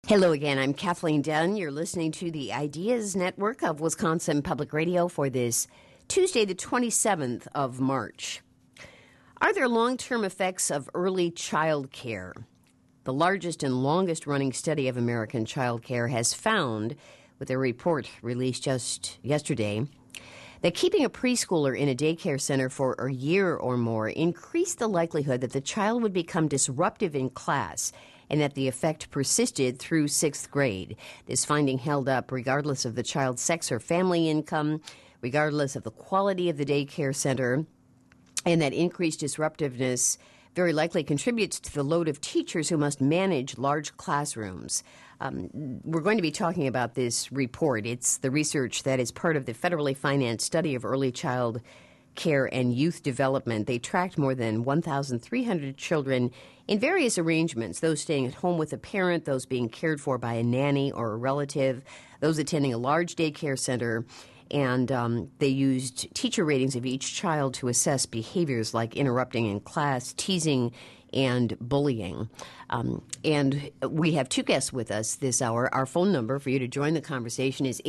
Hello again. I'm Kathleen Dunn. You're listening to the Ideas Network of Wisconsin Public Radio for this Tuesday, the 27th of March. Are there long-term effects of early child care? The largest and longest-running study of American child care has found, with a report released just yesterday, that keeping a preschooler in a daycare center for a year or more increased the likelihood that the child would become disruptive in class and that the effect persisted through sixth grade. This finding held up regardless of the child's sex or family income, regardless of the quality of the daycare center, and that increased disruptiveness very likely contributes to the load of teachers who must manage large classrooms. We're going to be talking about this report. It's the research that is part of the federally financed study of early child care and youth development. They tracked more than 1,300 children in various arrangements, those staying at home with a parent, those being cared for by a nanny or a relative, those attending a large daycare center, and they used teacher ratings of each child to assess behaviors like interrupting in class, teasing, and bullying. And we have two guests with us this hour. Our phone number for you to join the conversation is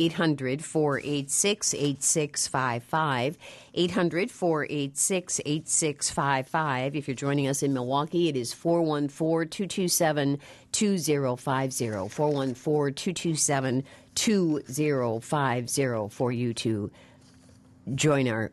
800-486-8655, 800-486-8655. If you're joining us in Milwaukee, it is 414-227-2050, 414-227-2050 for you to join our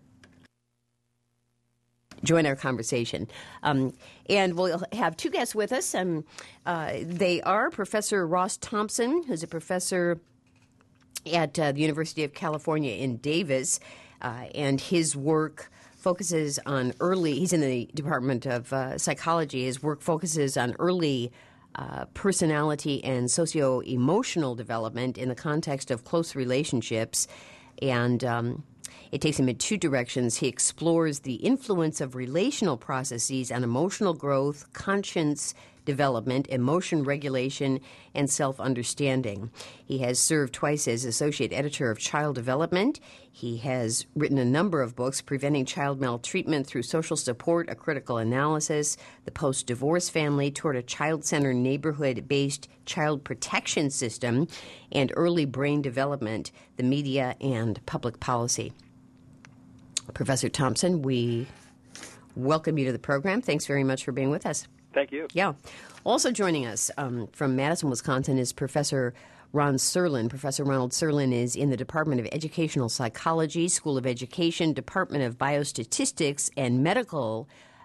conversation. And we'll have two guests with us. They are Professor Ross Thompson, who's a professor at the University of California in Davis, and his work focuses on he's in the Department of Psychology. His work focuses on early personality and socio-emotional development in the context of close relationships, and it takes him in two directions. He explores the influence of relational processes on emotional growth, conscience development, emotion regulation, and self-understanding. He has served twice as associate editor of Child Development. He has written a number of books, Preventing Child Maltreatment Through Social Support, A Critical Analysis, The Post-Divorce Family Toward a Child-Centered Neighborhood-Based Child Protection System, and Early Brain Development, the Media and Public Policy. Professor Thompson, we welcome you to the program. Thanks very much for being with us. Thank you. Yeah. Also joining us from Madison, Wisconsin is Professor Ron Serlin. Professor Ronald Serlin is in the Department of Educational Psychology, School of Education, Department of Biostatistics, and Medical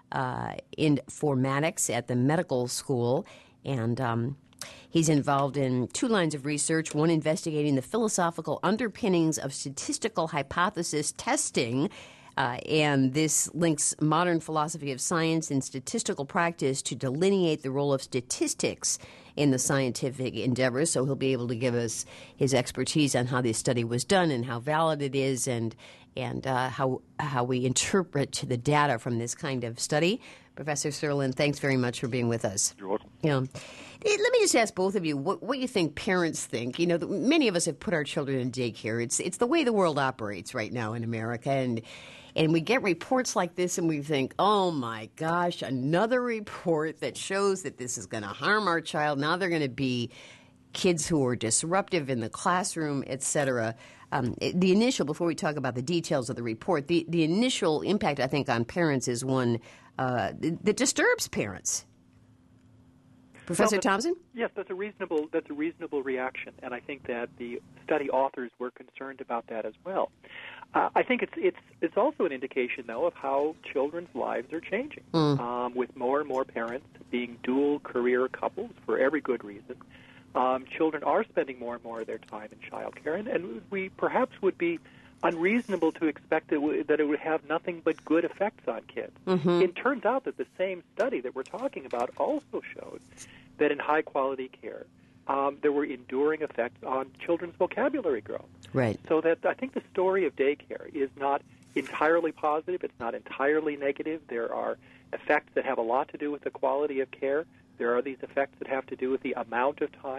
Informatics at the Medical School. And he's involved in two lines of research, one investigating the philosophical underpinnings of statistical hypothesis testing, and this links modern philosophy of science and statistical practice to delineate the role of statistics in the scientific endeavor. So he'll be able to give us his expertise on how this study was done and how valid it is, and how we interpret the data from this kind of study. Professor Serlin, thanks very much for being with us. You're welcome. Yeah. Let me just ask both of you what you think parents think. You know, many of us have put our children in daycare. It's the way the world operates right now in America, and we get reports like this and we think, oh my gosh, another report that shows that this is going to harm our child. Now they're going to be kids who are disruptive in the classroom, et cetera. The initial, before we talk about the details of the report, the initial impact, I think, on parents is one that disturbs parents. Professor Thompson? Yes, that's a reasonable reaction, and I think that the study authors were concerned about that as well. I think it's also an indication, though, of how children's lives are changing, with more and more parents being dual career couples for every good reason. Children are spending more and more of their time in child care, and we perhaps would be unreasonable to expect that it would have nothing but good effects on kids. Mm-hmm. It turns out that the same study that we're talking about also showed that in high-quality care, there were enduring effects on children's vocabulary growth. Right. So that I think the story of daycare is not entirely positive. It's not entirely negative. There are effects that have a lot to do with the quality of care. There are these effects that have to do with the amount of time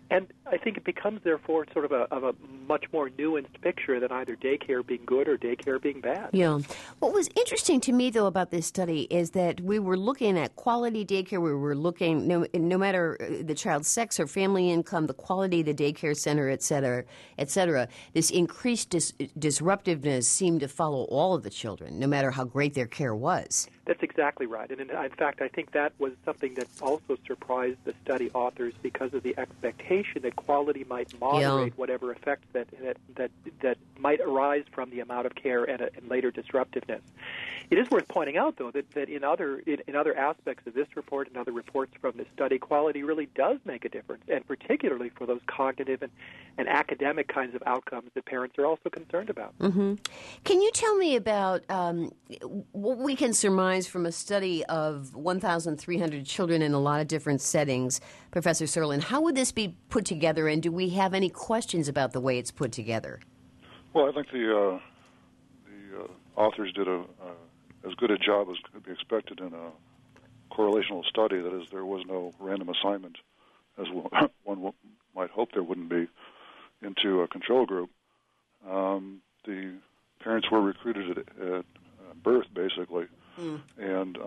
And I think it becomes, therefore, sort of a much more nuanced picture than either daycare being good or daycare being bad. Yeah. What was interesting to me, though, about this study is that we were looking at quality daycare. We were looking, no matter the child's sex or family income, the quality of the daycare center, et cetera, this increased disruptiveness seemed to follow all of the children, no matter how great their care was. That's exactly right. And in fact, I think that was something that also surprised the study authors because of the expectation that quality might moderate whatever effects that might arise from the amount of care and later disruptiveness. It is worth pointing out, though, that in other aspects of this report and other reports from the study, quality really does make a difference, and particularly for those cognitive and academic kinds of outcomes that parents are also concerned about. Mm-hmm. Can you tell me about what we can surmise from a study of 1,300 children in a lot of different settings, Professor Serlin? How would this be put together, and do we have any questions about the way it's put together? Well, I think the authors did as good a job as could be expected in a correlational study. That is, there was no random assignment, as one might hope there wouldn't be, into a control group. The parents were recruited at birth, basically, and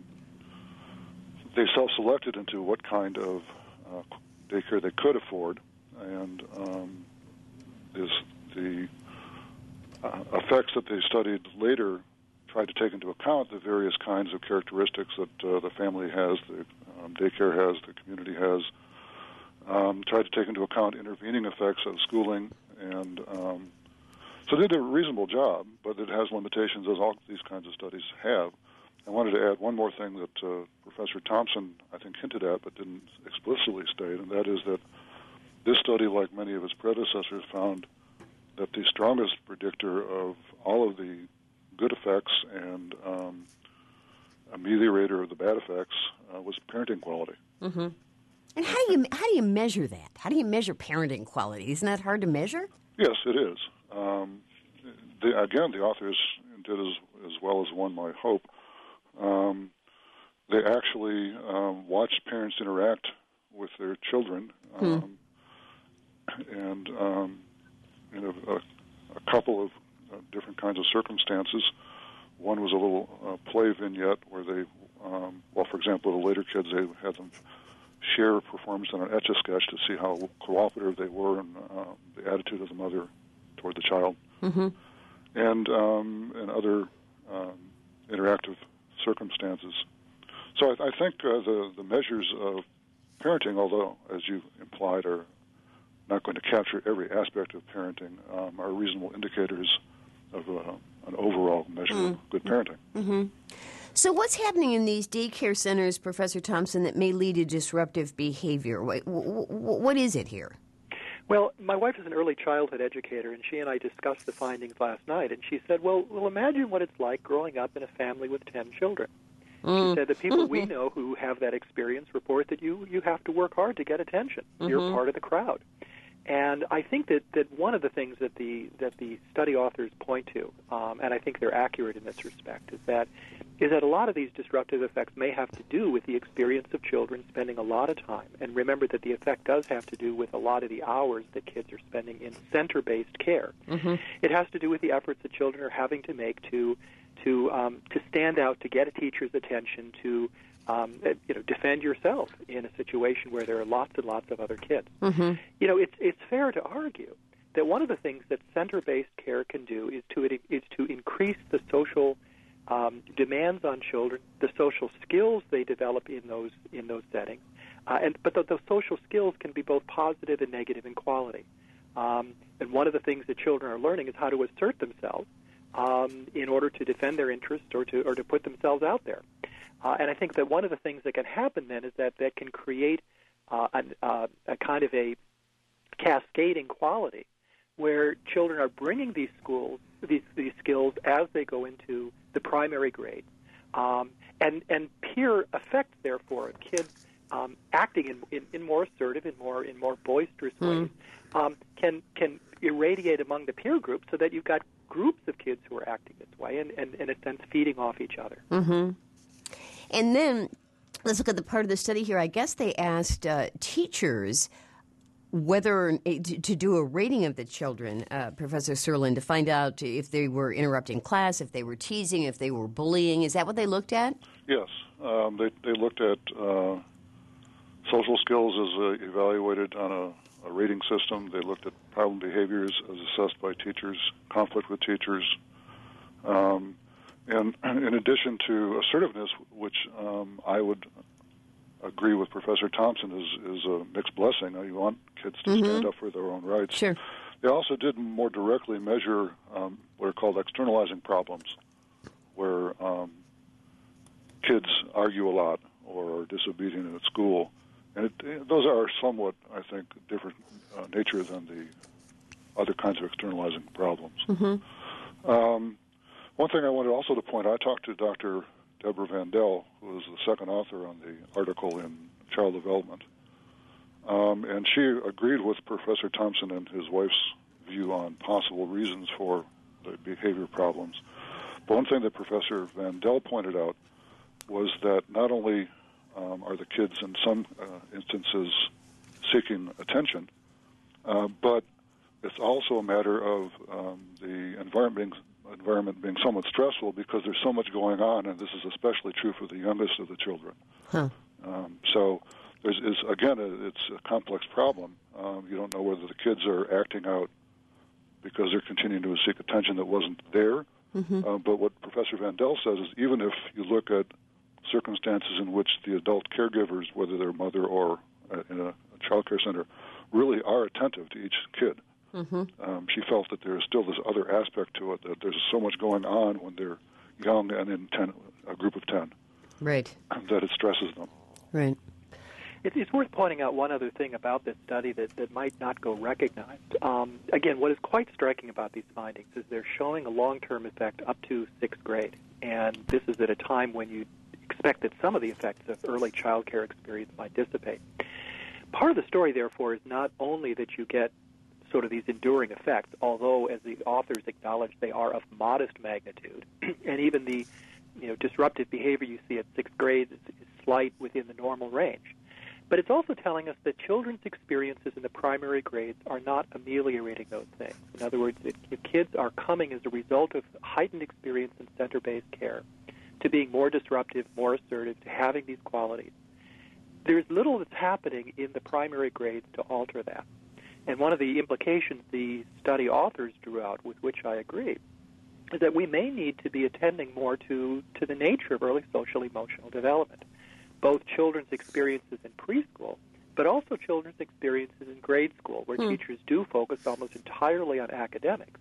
they self-selected into what kind of daycare they could afford, and the effects that they studied later tried to take into account the various kinds of characteristics that the family has, the daycare has, the community has, tried to take into account intervening effects of schooling, and so they did a reasonable job, but it has limitations, as all these kinds of studies have. I wanted to add one more thing that Professor Thompson, I think, hinted at but didn't explicitly state, and that is that this study, like many of its predecessors, found that the strongest predictor of all of the good effects and ameliorator of the bad effects was parenting quality. Mm-hmm. And how do you measure that? How do you measure parenting quality? Isn't that hard to measure? Yes, it is. Again, the authors did as well as one might hope. They actually watched parents interact with their children, and in a couple of different kinds of circumstances. One was a little play vignette where they, for example, the later kids, they had them share a performance on an Etch-a-Sketch to see how cooperative they were and the attitude of the mother toward the child. Mm-hmm. And other interactive circumstances. So I think the measures of parenting, although, as you implied, are not going to capture every aspect of parenting, are reasonable indicators of an overall measure of good parenting. Mm-hmm. So what's happening in these daycare centers, Professor Thompson, that may lead to disruptive behavior? What is it here? Well, my wife is an early childhood educator, and she and I discussed the findings last night, and she said, well, imagine what it's like growing up in a family with 10 children. She said the people we know who have that experience report that you have to work hard to get attention. You're part of the crowd. And I think that one of the things that the study authors point to, and I think they're accurate in this respect, is that a lot of these disruptive effects may have to do with the experience of children spending a lot of time. And remember that the effect does have to do with a lot of the hours that kids are spending in center-based care. Mm-hmm. It has to do with the efforts that children are having to make to stand out, to get a teacher's attention, to defend yourself in a situation where there are lots and lots of other kids. Mm-hmm. It's fair to argue that one of the things that center-based care can do is to increase the social demands on children, the social skills they develop in those settings, but those social skills can be both positive and negative in quality. And one of the things that children are learning is how to assert themselves in order to defend their interests or to put themselves out there. And I think that one of the things that can happen then is that can create a kind of a cascading quality where children are bringing these skills as they go into the primary grade, and peer effect, therefore, of kids acting in more assertive, in more boisterous ways, can irradiate among the peer group, so that you've got groups of kids who are acting this way, and in a sense feeding off each other. Mm-hmm. And then let's look at the part of the study here. I guess they asked teachers whether to do a rating of the children, Professor Serlin, to find out if they were interrupting class, if they were teasing, if they were bullying. Is that what they looked at? Yes. They looked at social skills as evaluated on a rating system. They looked at problem behaviors as assessed by teachers, conflict with teachers. And in addition to assertiveness, which I would agree with Professor Thompson is a mixed blessing. You want kids to stand up for their own rights. Sure. They also did more directly measure what are called externalizing problems, where kids argue a lot or are disobedient at school. And those are somewhat, I think, different nature than the other kinds of externalizing problems. One thing I wanted also to point out, I talked to Dr. Deborah Vandell, who is the second author on the article in Child Development, and she agreed with Professor Thompson and his wife's view on possible reasons for the behavior problems. But one thing that Professor Vandell pointed out was that not only are the kids in some instances seeking attention, but it's also a matter of the environment being somewhat stressful because there's so much going on, and this is especially true for the youngest of the children. So it's a complex problem. You don't know whether the kids are acting out because they're continuing to seek attention that wasn't there. But what Professor Vandell says is even if you look at circumstances in which the adult caregivers, whether they're mother or in a child care center, really are attentive to each kid, she felt that there is still this other aspect to it, that there's so much going on when they're young and in a group of 10. Right. That it stresses them. Right. It's worth pointing out one other thing about this study that might not go recognized. Again, what is quite striking about these findings is they're showing a long-term effect up to 6th grade. And this is at a time when you expect that some of the effects of early child care experience might dissipate. Part of the story, therefore, is not only that you get sort of these enduring effects, although, as the authors acknowledge, they are of modest magnitude, and even the disruptive behavior you see at 6th grade is slight within the normal range. But it's also telling us that children's experiences in the primary grades are not ameliorating those things. In other words, kids are coming as a result of heightened experience in center-based care to being more disruptive, more assertive, to having these qualities. There's little that's happening in the primary grades to alter that. And one of the implications the study authors drew out, with which I agree, is that we may need to be attending more to the nature of early social-emotional development, both children's experiences in preschool, but also children's experiences in grade school, where teachers do focus almost entirely on academics,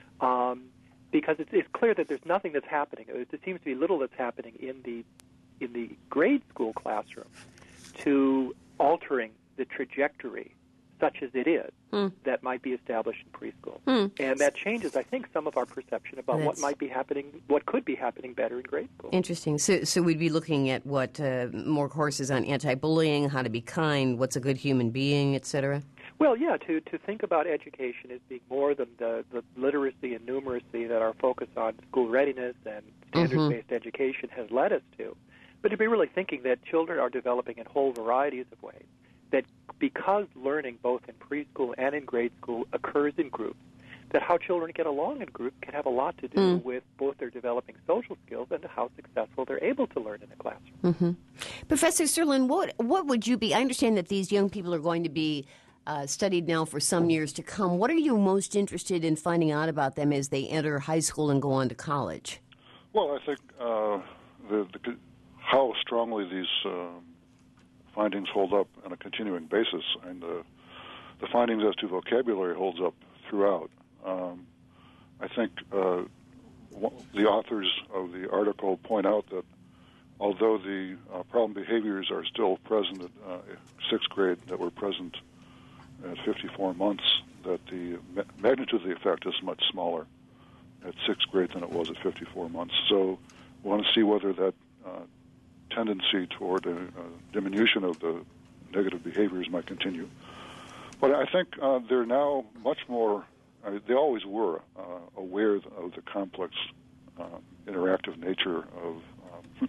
because it's clear that there's nothing that's happening. There seems to be little that's happening in the grade school classroom to altering the trajectory, such as it is, that might be established in preschool. And that changes, I think, some of our perception about what might be happening, what could be happening better in grade school. Interesting. So we'd be looking at what, more courses on anti-bullying, how to be kind, what's a good human being, et cetera? Well, yeah, to think about education as being more than the literacy and numeracy that our focus on school readiness and standards-based education has led us to, but to be really thinking that children are developing in whole varieties of ways, that because learning both in preschool and in grade school occurs in groups, that how children get along in groups can have a lot to do with both their developing social skills and how successful they're able to learn in the classroom. Professor Serlin, what would you be? I understand that these young people are going to be studied now for some years to come. What are you most interested in finding out about them as they enter high school and go on to college? Well, I think how strongly these findings hold up on a continuing basis, and the findings as to vocabulary holds up throughout. I think the authors of the article point out that although the problem behaviors are still present at 6th grade, that were present at 54 months, that the magnitude of the effect is much smaller at 6th grade than it was at 54 months. So we want to see whether that tendency toward a diminution of the negative behaviors might continue. But I think they're now much more, they always were aware of the complex interactive nature of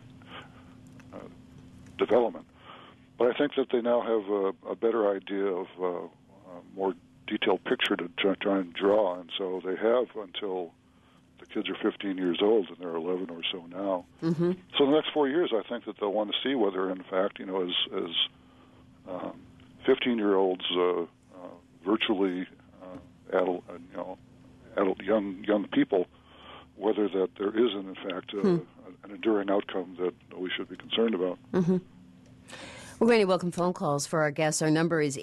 development. But I think that they now have a better idea of more detailed picture to try and draw. And so they have until the kids are 15 years old, and they're 11 or so now. Mm-hmm. So the next 4 years, I think that they'll want to see whether, in fact, as 15-year-olds virtually adult young people, whether that there is, in fact, an enduring outcome that we should be concerned about. Mm-hmm. We're going to welcome phone calls for our guests. Our number is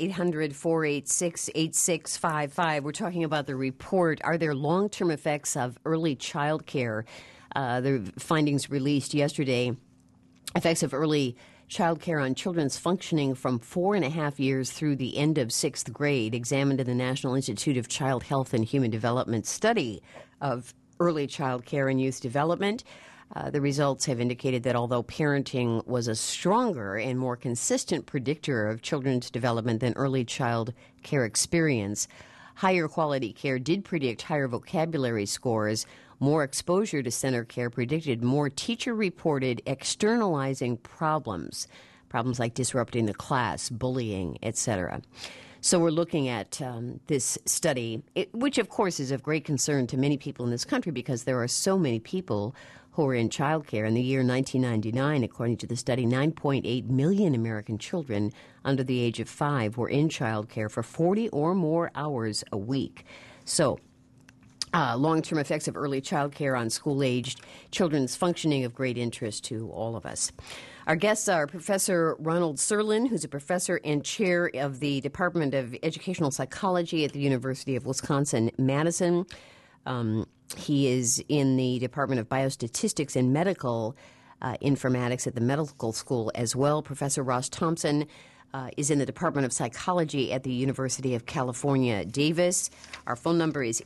800-486-8655. We're talking about the report, Are There Long-Term Effects of Early Child Care? The findings released yesterday, effects of early child care on children's functioning from 4.5 years through the end of 6th grade, examined in the National Institute of Child Health and Human Development study of early child care and youth development. The results have indicated that although parenting was a stronger and more consistent predictor of children's development than early child care experience, higher quality care did predict higher vocabulary scores. More exposure to center care predicted more teacher-reported externalizing problems like disrupting the class, bullying, etc. So we're looking at this study, which of course is of great concern to many people in this country because there are so many people who are in child care. In the year 1999, according to the study, 9.8 million American children under the age of 5 were in child care for 40 or more hours a week. So long-term effects of early child care on school-aged children's functioning of great interest to all of us. Our guests are Professor Ronald Serlin, who's a professor and chair of the Department of Educational Psychology at the University of Wisconsin-Madison. He is in the Department of Biostatistics and Medical Informatics at the medical school as well. Professor Ross Thompson is in the Department of Psychology at the University of California, Davis. Our phone number is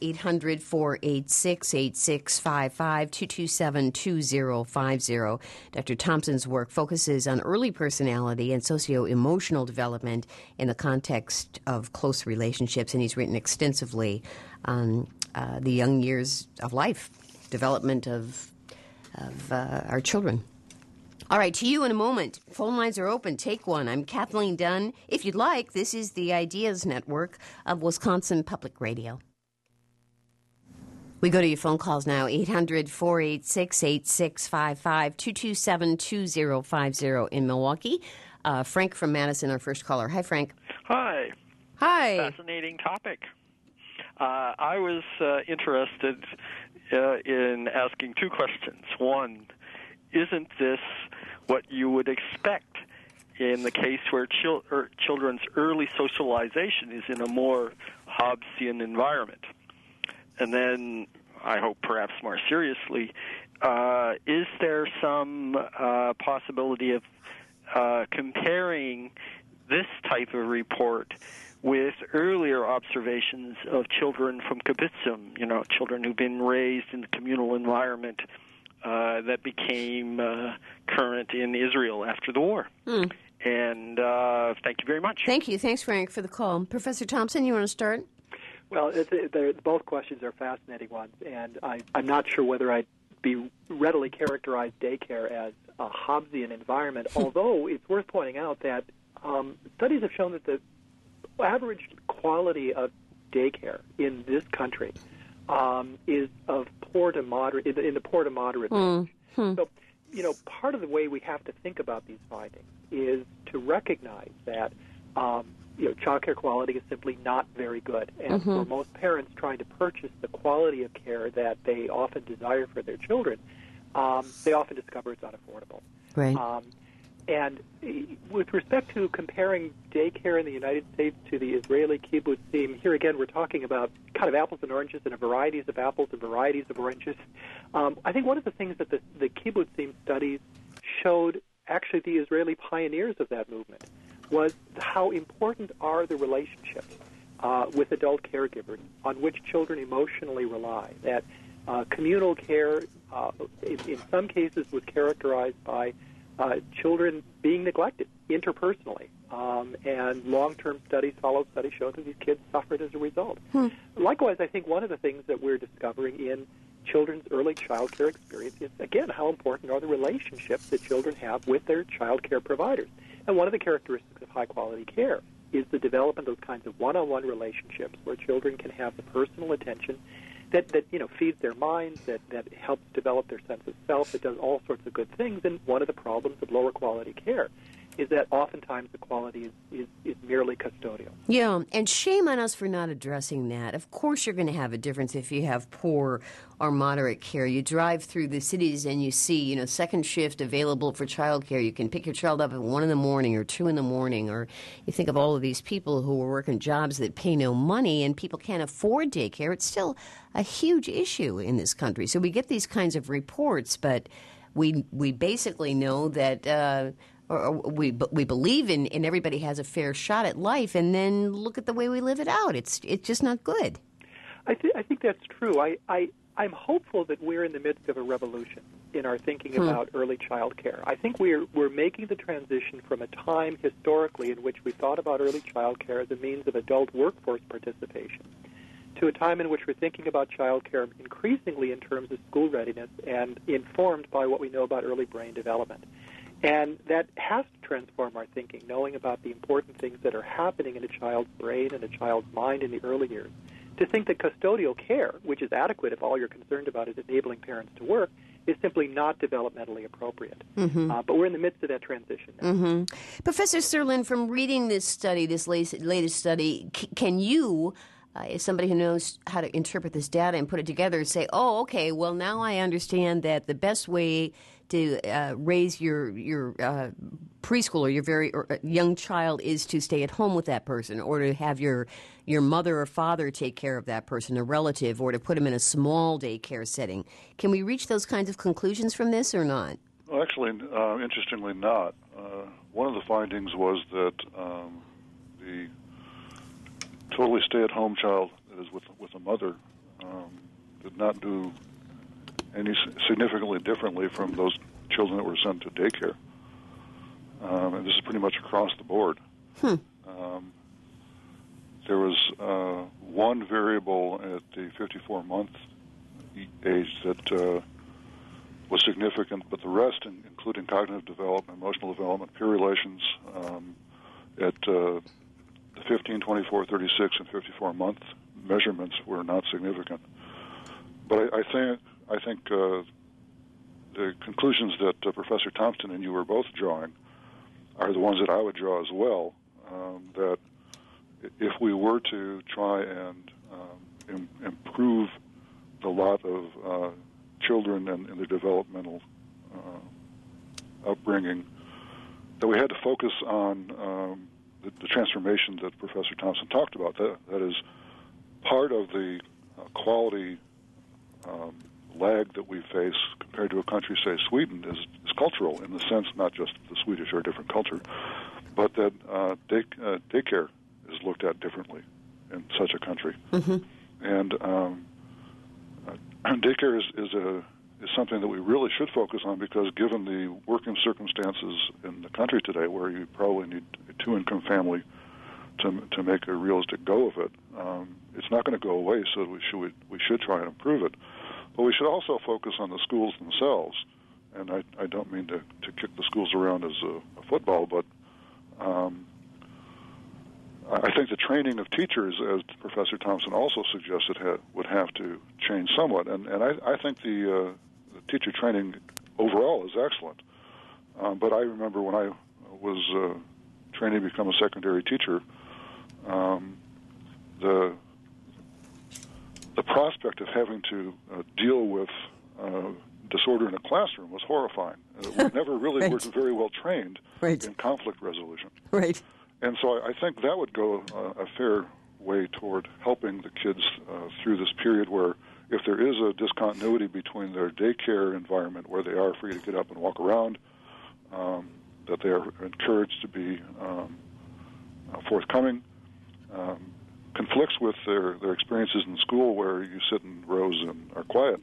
800-486-8655, 227-2050. Dr. Thompson's work focuses on early personality and socio-emotional development in the context of close relationships, and he's written extensively on the young years of life, development of our children. All right, to you in a moment. Phone lines are open. Take one. I'm Kathleen Dunn. If you'd like, this is the Ideas Network of Wisconsin Public Radio. We go to your phone calls now, 800-486-8655, 227-2050 in Milwaukee. Frank from Madison, our first caller. Hi, Frank. Hi. Hi. Fascinating topic. I was interested in asking two questions. One, isn't this what you would expect in the case where children's early socialization is in a more Hobbesian environment? And then, I hope perhaps more seriously, is there some possibility of comparing this type of report with earlier observations of children from kibbutzim, children who've been raised in the communal environment that became current in Israel after the war? And thank you very much. Thank you. Thanks, Frank, for the call. Professor Thompson, you want to start? Well, both questions are fascinating ones, and I'm not sure whether I'd readily characterize daycare as a Hobbesian environment, although it's worth pointing out that studies have shown that the average quality of daycare in this country is of poor to moderate, in the poor to moderate range. So, part of the way we have to think about these findings is to recognize that, child care quality is simply not very good. And for most parents trying to purchase the quality of care that they often desire for their children, they often discover it's unaffordable. Right. And with respect to comparing daycare in the United States to the Israeli kibbutzim, here again we're talking about kind of apples and oranges and varieties of apples and varieties of oranges. I think one of the things that the kibbutzim studies showed, actually the Israeli pioneers of that movement, was how important are the relationships with adult caregivers on which children emotionally rely. That communal care, in some cases, was characterized by children being neglected interpersonally, and long-term studies, follow-up studies, show that these kids suffered as a result. Likewise, I think one of the things that we're discovering in children's early child care experience is, again, how important are the relationships that children have with their child care providers. And one of the characteristics of high-quality care is the development of those kinds of one-on-one relationships where children can have the personal attention that feeds their minds, that helps develop their sense of self, that does all sorts of good things. And one of the problems of lower quality care is that oftentimes the quality is merely custodial. Yeah, and shame on us for not addressing that. Of course you're going to have a difference if you have poor or moderate care. You drive through the cities and you see, second shift available for childcare. You can pick your child up at 1 in the morning or 2 in the morning, or you think of all of these people who are working jobs that pay no money and people can't afford daycare. It's still a huge issue in this country. So we get these kinds of reports, but we basically know that we believe in everybody has a fair shot at life, and then look at the way we live it out. It's just not good. I think that's true. I'm hopeful that we're in the midst of a revolution in our thinking about early child care. I think we're making the transition from a time historically in which we thought about early child care as a means of adult workforce participation to a time in which we're thinking about child care increasingly in terms of school readiness and informed by what we know about early brain development. And that has to transform our thinking, knowing about the important things that are happening in a child's brain and a child's mind in the early years. To think that custodial care, which is adequate if all you're concerned about is enabling parents to work, is simply not developmentally appropriate. But we're in the midst of that transition now. Professor Serlin, from reading this study, this latest study, can you, as somebody who knows how to interpret this data and put it together, say, oh, okay, well, now I understand that the best way to raise your preschool or your very young child is to stay at home with that person, or to have your mother or father take care of that person, a relative, or to put them in a small daycare setting. Can we reach those kinds of conclusions from this or not? Well, actually, interestingly not. One of the findings was that the totally stay-at-home child that is with a mother did not do any significantly differently from those children that were sent to daycare. And this is pretty much across the board. There was one variable at the 54-month age that was significant, but the rest, including cognitive development, emotional development, peer relations, at the 15, 24, 36, and 54-month measurements were not significant. But I think the conclusions that Professor Thompson and you were both drawing are the ones that I would draw as well, that if we were to try and improve the lot of children and their developmental upbringing, that we had to focus on the transformation that Professor Thompson talked about. That is part of the quality lag that we face compared to a country, say Sweden, is cultural in the sense not just the Swedish are a different culture, but that daycare is looked at differently in such a country. And daycare is something that we really should focus on, because given the working circumstances in the country today, where you probably need a two-income family to make a realistic go of it, it's not going to go away. So we should try and improve it. But we should also focus on the schools themselves. And I don't mean to kick the schools around as a football, but I think the training of teachers, as Professor Thompson also suggested, would have to change somewhat. And I think the teacher training overall is excellent. But I remember when I was training to become a secondary teacher, the prospect of having to deal with disorder in a classroom was horrifying. We never really were very well trained in conflict resolution. And so I think that would go a fair way toward helping the kids through this period where, if there is a discontinuity between their daycare environment, where they are free to get up and walk around, that they are encouraged to be forthcoming, conflicts with their experiences in school where you sit in rows and are quiet,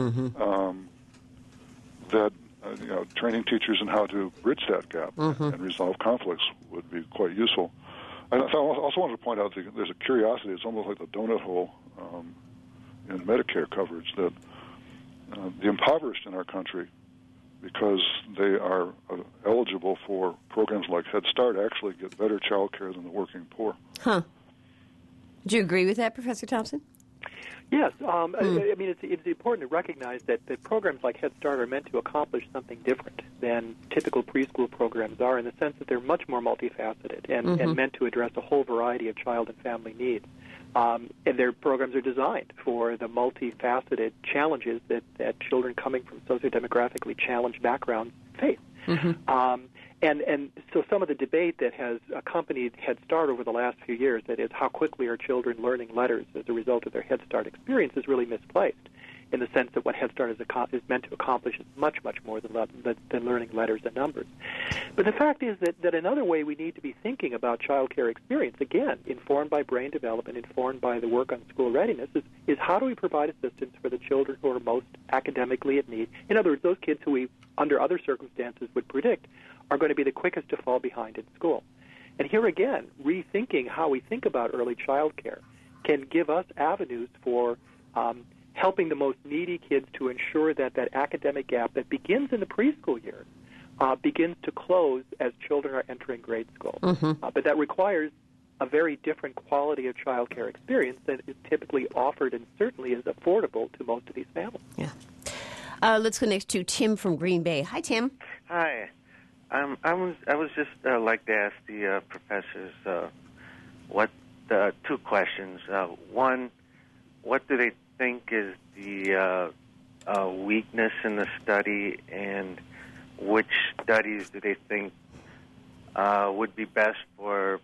that training teachers in how to bridge that gap and resolve conflicts would be quite useful. I also wanted to point out that there's a curiosity. It's almost like the donut hole in Medicare coverage, that the impoverished in our country because they are eligible for programs like Head Start, actually get better child care than the working poor. Huh. Do you agree with that, Professor Thompson? Yes. I mean, it's important to recognize that programs like Head Start are meant to accomplish something different than typical preschool programs are, in the sense that they're much more multifaceted and meant to address a whole variety of child and family needs. And their programs are designed for the multifaceted challenges that children coming from sociodemographically challenged backgrounds face. And so some of the debate that has accompanied Head Start over the last few years, that is, how quickly are children learning letters as a result of their Head Start experience, is really misplaced, in the sense that what Head Start is meant to accomplish is much, much more than learning letters and numbers. But the fact is that another way we need to be thinking about child care experience, again, informed by brain development, informed by the work on school readiness, is how do we provide assistance for the children who are most academically in need? In other words, those kids who we, under other circumstances, would predict are going to be the quickest to fall behind in school. And here again, rethinking how we think about early child care can give us avenues for helping the most needy kids to ensure that that academic gap that begins in the preschool years begins to close as children are entering grade school. But that requires a very different quality of child care experience than is typically offered and certainly is affordable to most of these families. Yeah. Let's go next to Tim from Green Bay. Hi, Tim. Hi. I was just like to ask the professors two questions. One, what do they think is the weakness in the study, and which studies do they think would be best for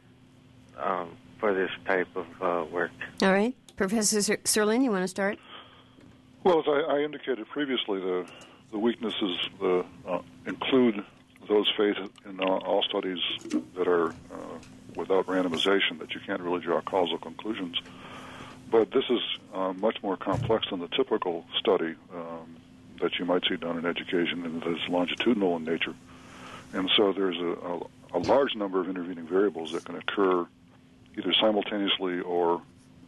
this type of work? All right, Professor Serlin, you want to start? Well, as I indicated previously, the weaknesses include those faced in all studies that are without randomization, that you can't really draw causal conclusions. But this is much more complex than the typical study that you might see done in education, and that is longitudinal in nature. And so there's a large number of intervening variables that can occur either simultaneously or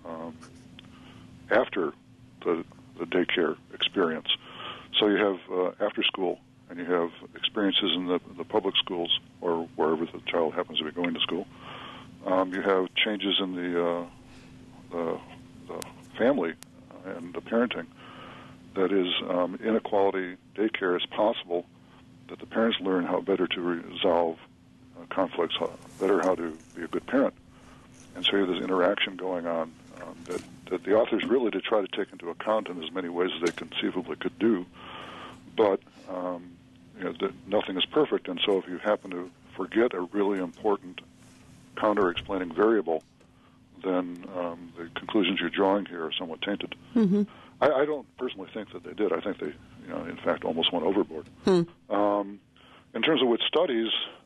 after the daycare experience. So you have after school, and you have experiences in the public schools or wherever the child happens to be going to school. You have changes in the family and the parenting. That is, inequality daycare is possible, that the parents learn how better to resolve conflicts, better how to be a good parent. And so you have this interaction going on that the authors really did try to take into account in as many ways as they conceivably could do. But nothing is perfect, and so if you happen to forget a really important counter-explaining variable, then the conclusions you're drawing here are somewhat tainted. I don't personally think that they did. I think they, in fact, almost went overboard. In terms of which studies,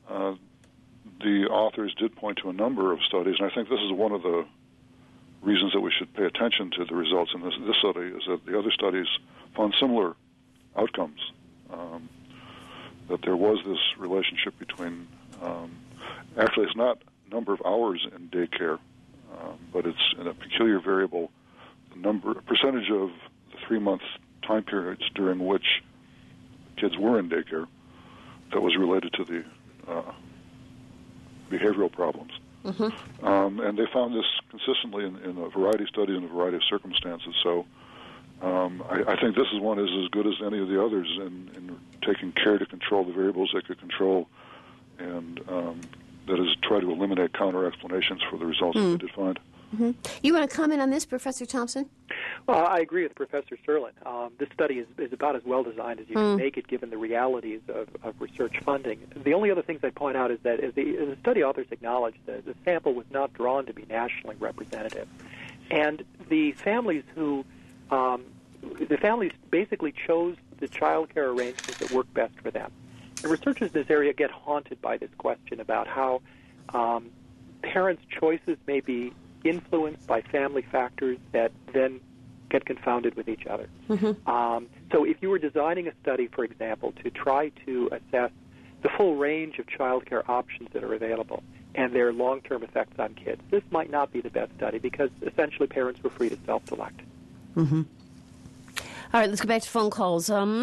the authors did point to a number of studies, and I think this is one of the reasons that we should pay attention to the results in this study, is that the other studies found similar outcomes. That there was this relationship between, actually it's not number of hours in daycare, but it's in a peculiar variable, the percentage of the 3-month time periods during which kids were in daycare that was related to the behavioral problems. And they found this consistently in a variety of studies in a variety of circumstances. So I think this one is as good as any of the others in taking care to control the variables they could control, and that is try to eliminate counter-explanations for the results that they did find. You want to comment on this, Professor Thompson? Well, I agree with Professor Serlin. This study is about as well designed as you can make it, given the realities of research funding. The only other things I'd point out is that as the study authors acknowledged, that the sample was not drawn to be nationally representative. And the families basically chose the child care arrangements that work best for them. And researchers in this area get haunted by this question about how parents' choices may be influenced by family factors that then get confounded with each other. So if you were designing a study, for example, to try to assess the full range of child care options that are available and their long-term effects on kids, this might not be the best study, because essentially parents were free to self-select. All right, let's go back to phone calls. We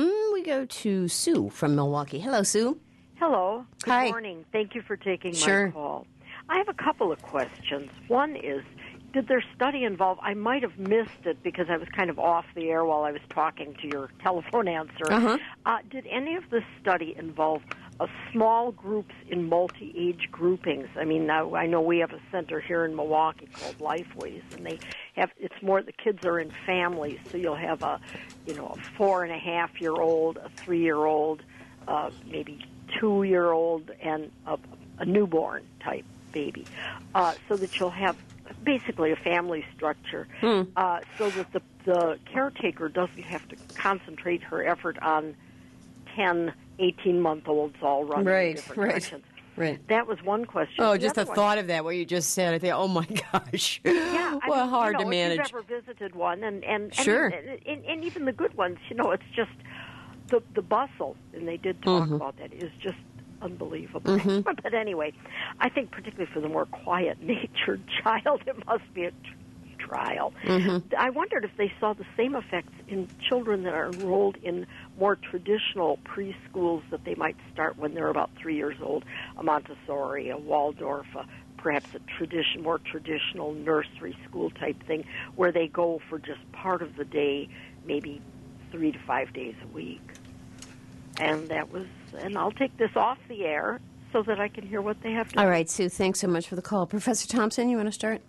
go to Sue from Milwaukee. Hello, Sue. Hello. Good Hi. morning. Thank you for taking Sure. my call. I have a couple of questions. One is, did their study involve, I might have missed it because I was kind of off the air while I was talking to your telephone answer. Did any of this study involve small groups in multi-age groupings? I mean, now I know we have a center here in Milwaukee called Lifeways, and they have, it's more, the kids are in families, so you'll have a 4.5-year-old, a 3-year-old, maybe 2-year-old, and a newborn type baby, so that you'll have basically a family structure, so that the caretaker doesn't have to concentrate her effort on 10, 18-month-olds all running in different directions. Right. That was one question. Oh, just the thought of that, what you just said, I think, oh my gosh. Yeah, well, hard to manage. If you've ever visited one, and Sure. and even the good ones, it's just the bustle, and they did talk about that, is just unbelievable. But anyway, I think particularly for the more quiet-natured child, it must be a trial. I wondered if they saw the same effects in children that are enrolled in more traditional preschools that they might start when they're about 3 years old, a Montessori, a Waldorf, perhaps a more traditional nursery school type thing, where they go for just part of the day, maybe 3 to 5 days a week. And I'll take this off the air so that I can hear what they have to say. All right, Sue, thanks so much for the call. Professor Thompson, you want to start?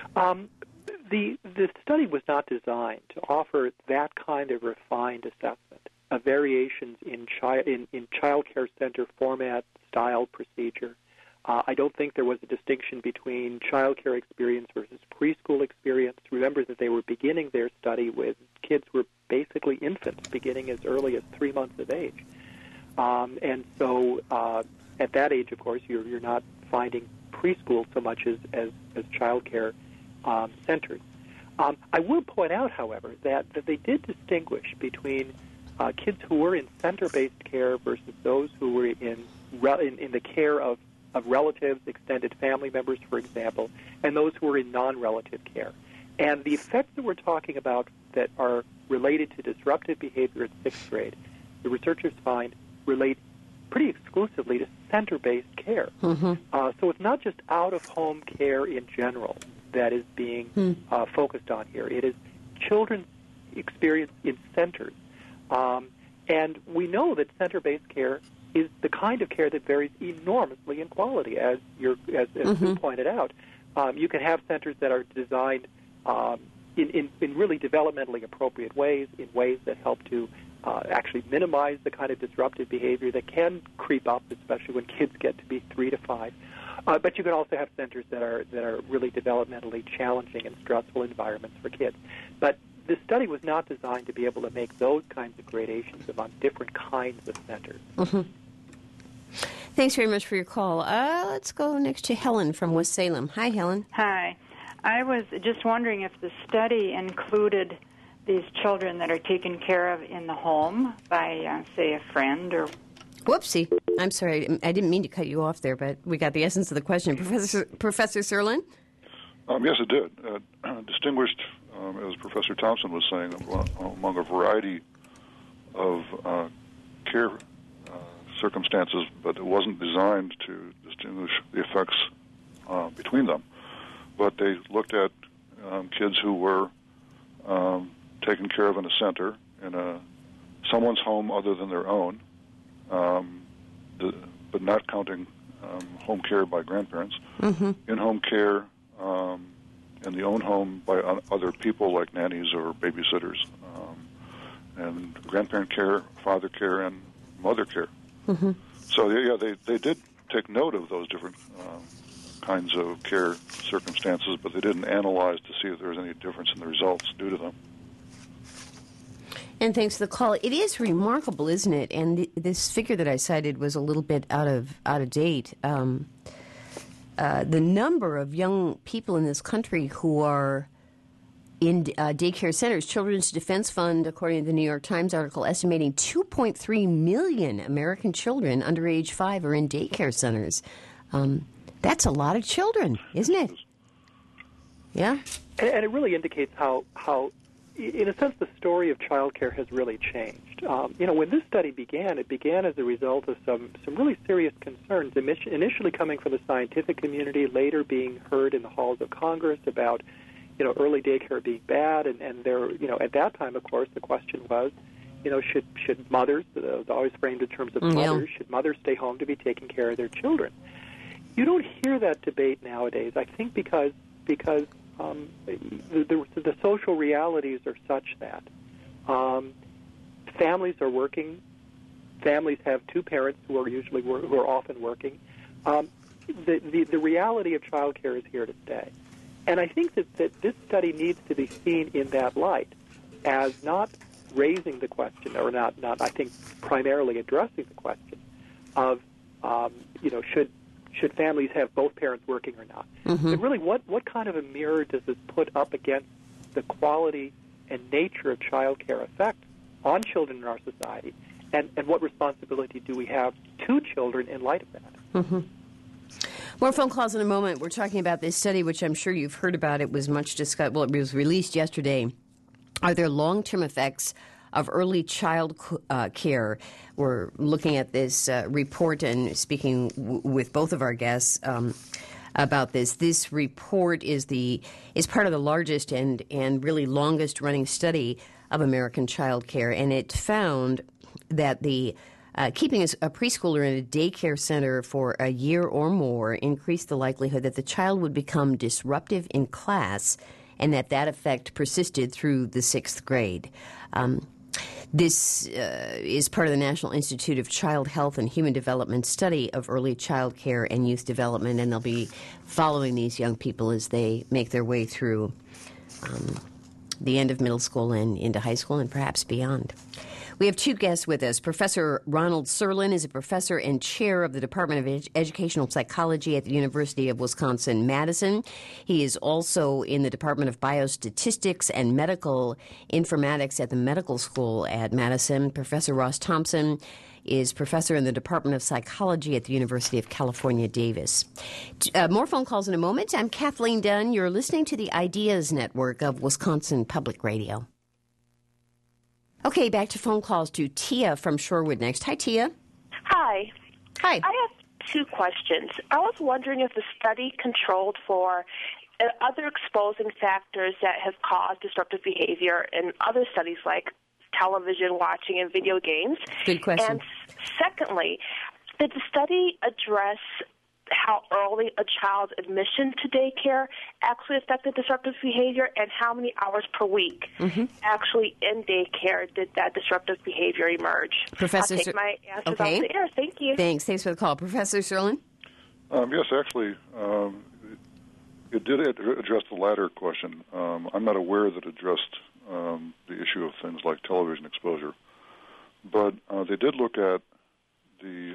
The study was not designed to offer that kind of refined assessment of variations in child care center format, style, procedure. I don't think there was a distinction between child care experience versus preschool experience. Remember that they were beginning their study with kids who were basically infants, beginning as early as 3 months of age. And so at that age, of course, you're not finding preschool so much as child care centers. I will point out, however, that they did distinguish between kids who were in center-based care versus those who were in the care of relatives, extended family members, for example, and those who were in non-relative care. And the effects that we're talking about that are related to disruptive behavior in 6th grade, the researchers find relate pretty exclusively to center-based care. So it's not just out-of-home care in general that is being focused on here. It is children's experience in centers. And we know that center-based care is the kind of care that varies enormously in quality, as Sue pointed out. You can have centers that are designed in really developmentally appropriate ways, in ways that help to actually minimize the kind of disruptive behavior that can creep up, especially when kids get to be 3 to 5. But you can also have centers that are really developmentally challenging and stressful environments for kids. But this study was not designed to be able to make those kinds of gradations among different kinds of centers. Thanks very much for your call. Let's go next to Helen from West Salem. Hi, Helen. Hi. I was just wondering if the study included these children that are taken care of in the home by, say, a friend or... Whoopsie. I'm sorry. I didn't mean to cut you off there, but we got the essence of the question. Professor Serlin? Yes, it did. Distinguished, as Professor Thompson was saying, among a variety of care circumstances, but it wasn't designed to distinguish the effects between them. But they looked at kids who were taken care of in a center, in someone's home other than their own, but not counting home care by grandparents, in-home care in the own home by other people like nannies or babysitters, and grandparent care, father care, and mother care. So, yeah, they did take note of those different kinds of care circumstances, but they didn't analyze to see if there was any difference in the results due to them. And thanks for the call. It is remarkable, isn't it? And this figure that I cited was a little bit out of date. The number of young people in this country who are in daycare centers, Children's Defense Fund, according to the New York Times article, estimating 2.3 million American children under age 5 are in daycare centers. That's a lot of children, isn't it? Yeah. And it really indicates how in a sense, the story of childcare has really changed. When this study began, it began as a result of some really serious concerns, initially coming from the scientific community, later being heard in the halls of Congress about, early daycare being bad, and there, at that time, of course, the question was, should mothers, always framed in terms of mothers, should mothers stay home to be taking care of their children? You don't hear that debate nowadays, I think because the social realities are such that families are working. Families have two parents who are often working. The reality of childcare is here to stay, and I think that this study needs to be seen in that light, as not raising the question, or not I think primarily addressing the question of should families have both parents working or not. Mm-hmm. But really, what kind of a mirror does this put up against the quality and nature of child care effect on children in our society, and what responsibility do we have to children in light of that? Mm-hmm. More phone calls in a moment. We're talking about this study, which I'm sure you've heard about. It was much discussed. Well, it was released yesterday. Are there long-term effects of early child care? We're looking at this report and speaking with both of our guests about this. This report is part of the largest and really longest running study of American child care, and it found that keeping a preschooler in a daycare center for a year or more increased the likelihood that the child would become disruptive in class, and that effect persisted through the 6th grade. This is part of the National Institute of Child Health and Human Development study of early child care and youth development, and they'll be following these young people as they make their way through the end of middle school and into high school and perhaps beyond. We have two guests with us. Professor Ronald Serlin is a professor and chair of the Department of Educational Psychology at the University of Wisconsin-Madison. He is also in the Department of Biostatistics and Medical Informatics at the Medical School at Madison. Professor Ross Thompson is professor in the Department of Psychology at the University of California, Davis. More phone calls in a moment. I'm Kathleen Dunn. You're listening to the Ideas Network of Wisconsin Public Radio. Okay, back to phone calls to Tia from Shorewood next. Hi, Tia. Hi. Hi. I have two questions. I was wondering if the study controlled for other exposing factors that have caused disruptive behavior in other studies like television watching and video games. Good question. And secondly, did the study address how early a child's admission to daycare actually affected disruptive behavior, and how many hours per week actually in daycare did that disruptive behavior emerge? Professor, I'll take my answers off the air. Thank you. Thanks for the call. Professor Serlin? Yes, actually, it did address the latter question. I'm not aware that it addressed the issue of things like television exposure, but they did look at the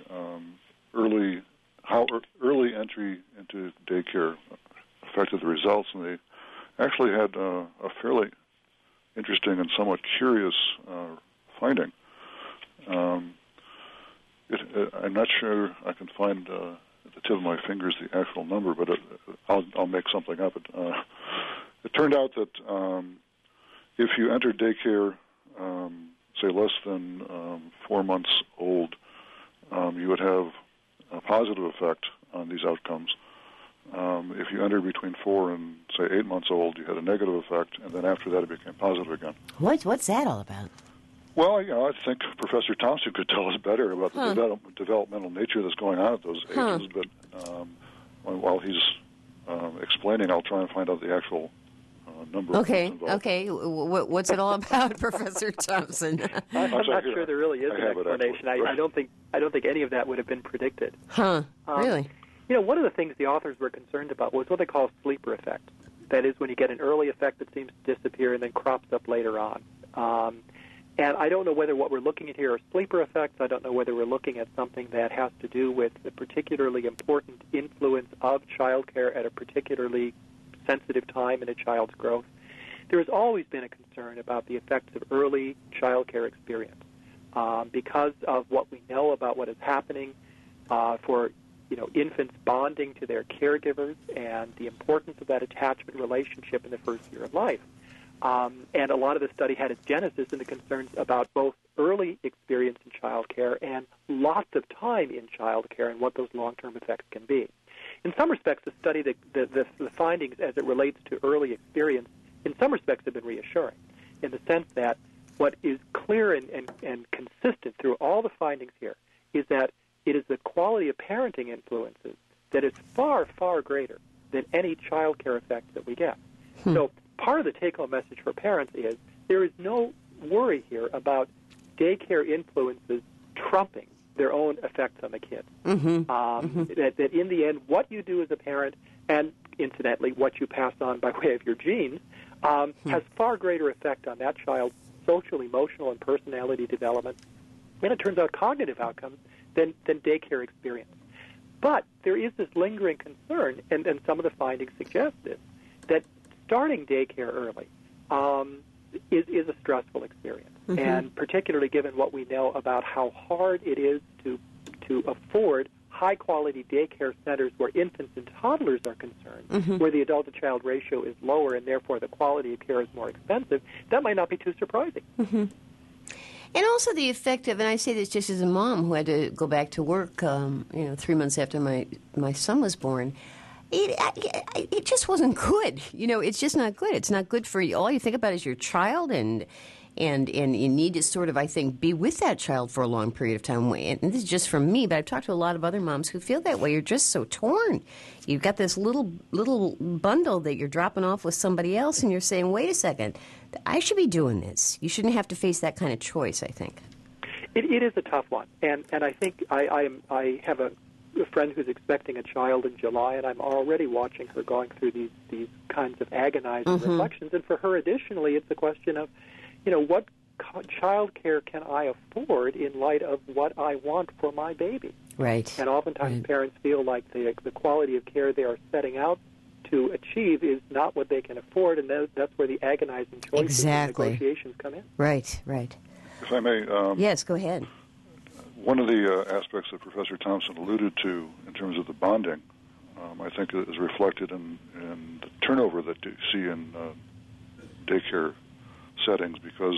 how early entry into daycare affected the results, and they actually had a fairly interesting and somewhat curious finding. I'm not sure I can find at the tip of my fingers the actual number, but I'll make something up. It turned out that if you entered daycare, say less than 4 months old, you would have a positive effect on these outcomes. If you entered between 4 and, say, 8 months old, you had a negative effect, and then after that it became positive again. What's that all about? Well, I think Professor Thompson could tell us better about the developmental nature that's going on at those ages, but while he's explaining, I'll try and find out the actual number. Okay. What's it all about, Professor Thompson? I'm not sure there really is an explanation. I don't think any of that would have been predicted. Really? One of the things the authors were concerned about was what they call sleeper effect. That is, when you get an early effect that seems to disappear and then crops up later on. And I don't know whether what we're looking at here are sleeper effects. I don't know whether we're looking at something that has to do with the particularly important influence of childcare at a particularly sensitive time in a child's growth. There has always been a concern about the effects of early childcare experience because of what we know about what is happening for infants bonding to their caregivers and the importance of that attachment relationship in the first year of life. And a lot of the study had its genesis in the concerns about both early experience in child care and lots of time in child care and what those long-term effects can be. In some respects, the study, the findings as it relates to early experience, in some respects have been reassuring, in the sense that what is clear and consistent through all the findings here is that it is the quality of parenting influences that is far, far greater than any child care effect that we get. So part of the take-home message for parents is there is no worry here about daycare influences trumping their own effects on the kids. That in the end, what you do as a parent, and incidentally, what you pass on by way of your genes, has far greater effect on that child's social, emotional, and personality development, and it turns out cognitive outcomes, than daycare experience. But there is this lingering concern, and some of the findings suggest this, that starting daycare early is a stressful experience. And particularly given what we know about how hard it is to afford high-quality daycare centers where infants and toddlers are concerned, where the adult-to-child ratio is lower and therefore the quality of care is more expensive, that might not be too surprising. And also the effect of, and I say this just as a mom who had to go back to work, 3 months after my son was born, it just wasn't good. It's just not good. It's not good for you. All you think about is your child, and you need to sort of, I think, be with that child for a long period of time. And this is just from me, but I've talked to a lot of other moms who feel that way. You're just so torn. You've got this little bundle that you're dropping off with somebody else, and you're saying, wait a second, I should be doing this. You shouldn't have to face that kind of choice, I think. It is a tough one. And I think I have a friend who's expecting a child in July, and I'm already watching her going through these kinds of agonizing reflections. And for her, additionally, it's a question of, what child care can I afford in light of what I want for my baby? Right. And oftentimes parents feel like the quality of care they are setting out to achieve is not what they can afford, and that's where the agonizing choices and negotiations come in. Right. If I may... yes, go ahead. One of the aspects that Professor Thompson alluded to in terms of the bonding, I think is reflected in the turnover that you see in daycare settings, because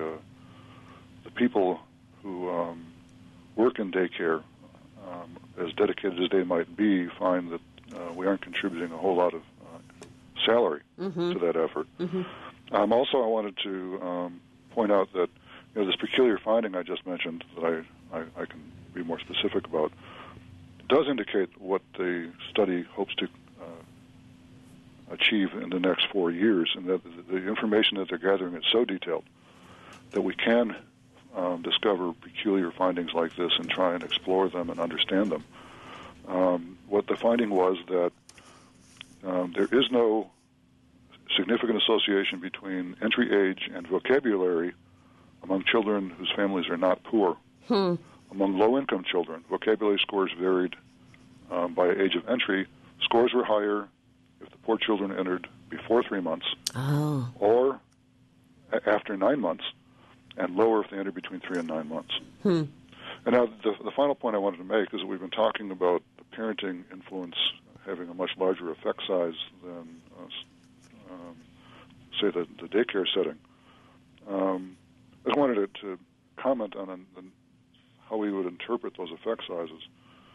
the people who work in daycare, as dedicated as they might be, find that we aren't contributing a whole lot of salary to that effort. Also, I wanted to point out that this peculiar finding I just mentioned, that I can be more specific about, does indicate what the study hopes to achieve in the next 4 years, and that the information that they're gathering is so detailed that we can discover peculiar findings like this and try and explore them and understand them. What the finding was that there is no significant association between entry age and vocabulary among children whose families are not poor. Among low-income children, vocabulary scores varied by age of entry. Scores were higher if the poor children entered before 3 months or after 9 months, and lower if they entered between 3 and 9 months. And now the final point I wanted to make is that we've been talking about the parenting influence having a much larger effect size than, say, the daycare setting. I just wanted to comment on how we would interpret those effect sizes.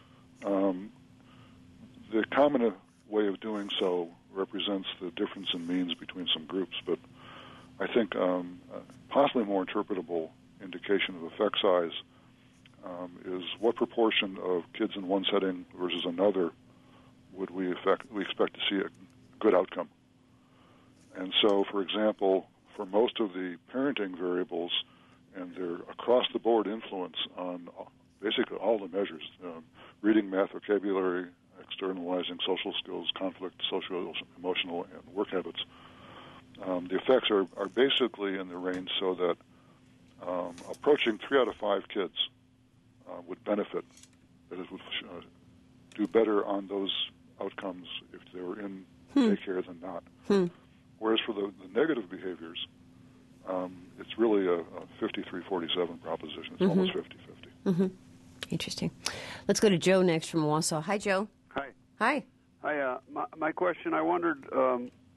The common way of doing so represents the difference in means between some groups, but I think possibly more interpretable indication of effect size is what proportion of kids in one setting versus another would we expect to see a good outcome. And so, for example, for most of the parenting variables and their across-the-board influence on basically all the measures, reading, math, vocabulary, externalizing social skills, conflict, social, emotional, and work habits, the effects are basically in the range so that approaching 3 out of 5 kids would benefit, that it would do better on those outcomes if they were in daycare than not. Whereas for the negative behaviors, it's really a 53-47 proposition. It's almost 50-50. Interesting. Let's go to Joe next from Wausau. Hi, Joe. Hi. Hi. Hi. My question, I wondered,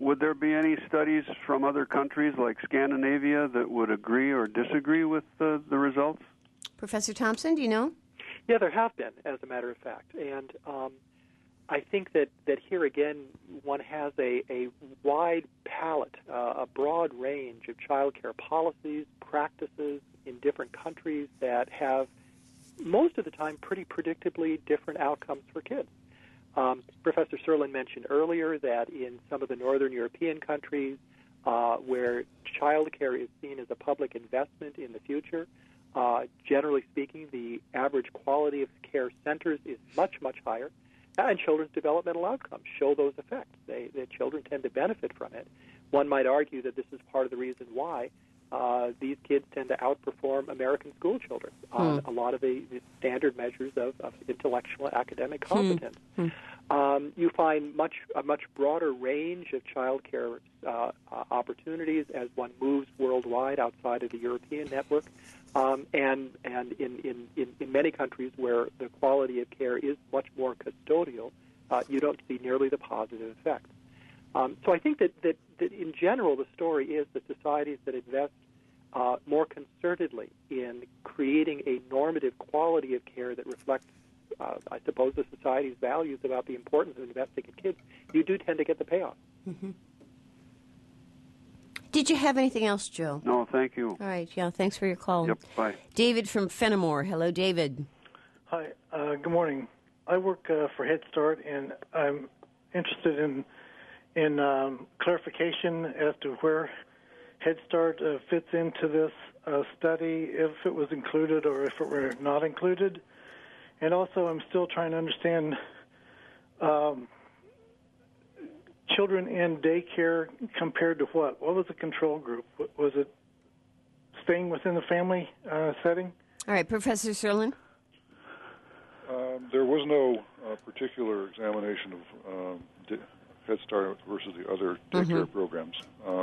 would there be any studies from other countries like Scandinavia that would agree or disagree with the results? Professor Thompson, do you know? Yeah, there have been, as a matter of fact. And I think that here again, one has a wide palette, a broad range of child care policies, practices in different countries that have, most of the time, pretty predictably different outcomes for kids. Professor Serlin mentioned earlier that in some of the northern European countries where child care is seen as a public investment in the future, generally speaking, the average quality of care centers is much, much higher, and children's developmental outcomes show those effects. The children tend to benefit from it. One might argue that this is part of the reason why these kids tend to outperform American school children on a lot of the standard measures of intellectual and academic competence. You find a much broader range of child care opportunities as one moves worldwide outside of the European network, and in many countries where the quality of care is much more custodial, you don't see nearly the positive effects. So I think that in general the story is that societies that invest more concertedly in creating a normative quality of care that reflects, I suppose, the society's values about the importance of investing in kids, you do tend to get the payoff. Mm-hmm. Did you have anything else, Joe? No, thank you. All right, yeah, thanks for your call. Yep, bye. David from Fenimore. Hello, David. Hi, good morning. I work for Head Start, and I'm interested in clarification as to where Head Start fits into this study, if it was included or if it were not included. And also, I'm still trying to understand children in daycare compared to what? What was the control group? Was it staying within the family setting? All right, Professor Serlin? There was no particular examination of Head Start versus the other daycare programs.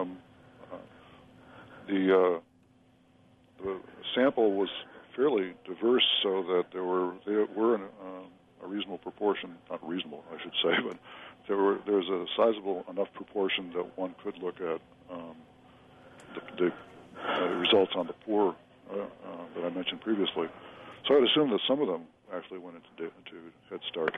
The sample was fairly diverse, so that they were in a reasonable proportion, not reasonable, I should say, but there's a sizable enough proportion that one could look at the results on the poor that I mentioned previously. So I'd assume that some of them actually went into Head Start.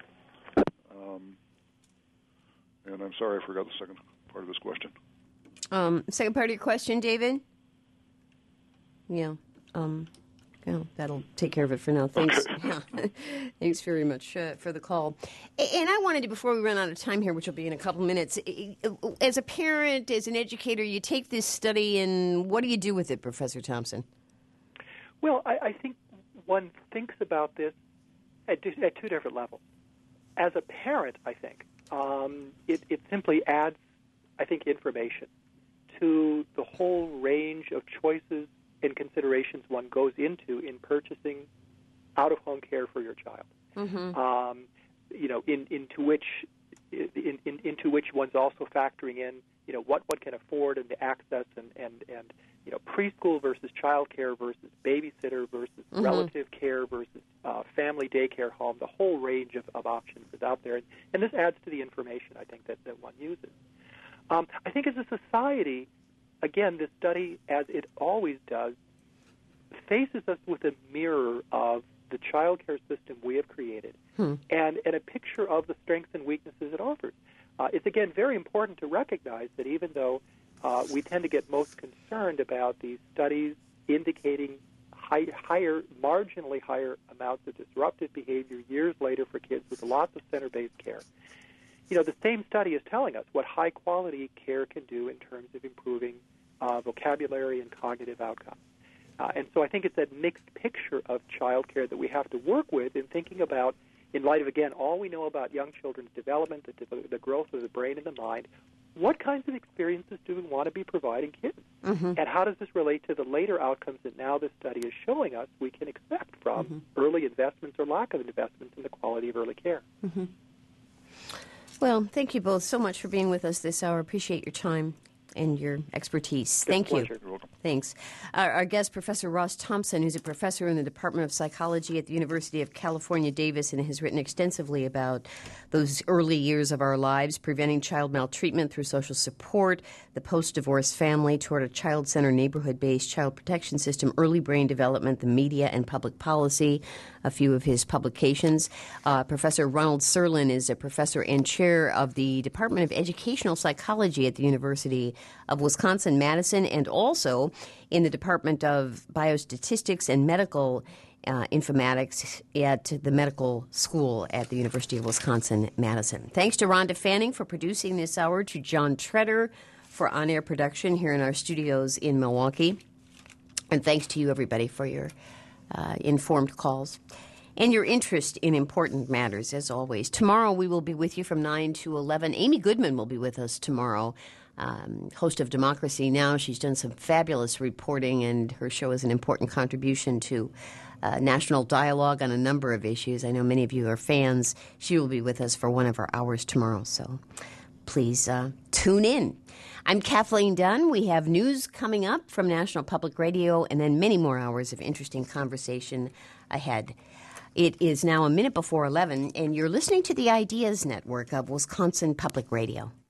And I'm sorry, I forgot the second part of this question. Second part of your question, David? Yeah. That'll take care of it for now. Thanks. Yeah. Thanks very much for the call. And I wanted to, before we run out of time here, which will be in a couple minutes, as a parent, as an educator, you take this study and what do you do with it, Professor Thompson? Well, I think one thinks about this at two different levels. As a parent, I think, it simply adds, I think, information to the whole range of choices and considerations one goes into in purchasing out-of-home care for your child. Mm-hmm. Into which one's also factoring in, what one can afford and the access and preschool versus child care versus babysitter versus relative care versus family daycare home. The whole range of options is out there, and this adds to the information I think that one uses. I think as a society, again, this study, as it always does, faces us with a mirror of the child care system we have created and a picture of the strengths and weaknesses it offers. It's, again, very important to recognize that even though we tend to get most concerned about these studies indicating marginally higher amounts of disruptive behavior years later for kids with lots of center-based care, the same study is telling us what high-quality care can do in terms of improving vocabulary and cognitive outcomes. And so I think it's that mixed picture of child care that we have to work with in thinking about, in light of, again, all we know about young children's development, the growth of the brain and the mind, what kinds of experiences do we want to be providing kids? Mm-hmm. And how does this relate to the later outcomes that now this study is showing us we can expect from early investments or lack of investments in the quality of early care? Mm-hmm. Well, thank you both so much for being with us this hour. Appreciate your time and your expertise. Thank you. You're welcome. Thanks. Our guest, Professor Ross Thompson, who's a professor in the Department of Psychology at the University of California, Davis, and has written extensively about those early years of our lives, preventing child maltreatment through social support, the post-divorce family toward a child-centered, neighborhood-based child protection system, early brain development, the media, and public policy, a few of his publications. Professor Ronald Serlin is a professor and chair of the Department of Educational Psychology at the University of Wisconsin-Madison, and also in the Department of Biostatistics and Medical Informatics at the medical school at the University of Wisconsin-Madison. Thanks to Rhonda Fanning for producing this hour, to John Treader for on-air production here in our studios in Milwaukee, and thanks to you, everybody, for your informed calls and your interest in important matters, as always. Tomorrow we will be with you from 9 to 11. Amy Goodman will be with us tomorrow, host of Democracy Now! She's done some fabulous reporting, and her show is an important contribution to national dialogue on a number of issues. I know many of you are fans. She will be with us for one of our hours tomorrow, so please tune in. I'm Kathleen Dunn. We have news coming up from National Public Radio, and then many more hours of interesting conversation ahead. It is now a minute before 11, and you're listening to the Ideas Network of Wisconsin Public Radio.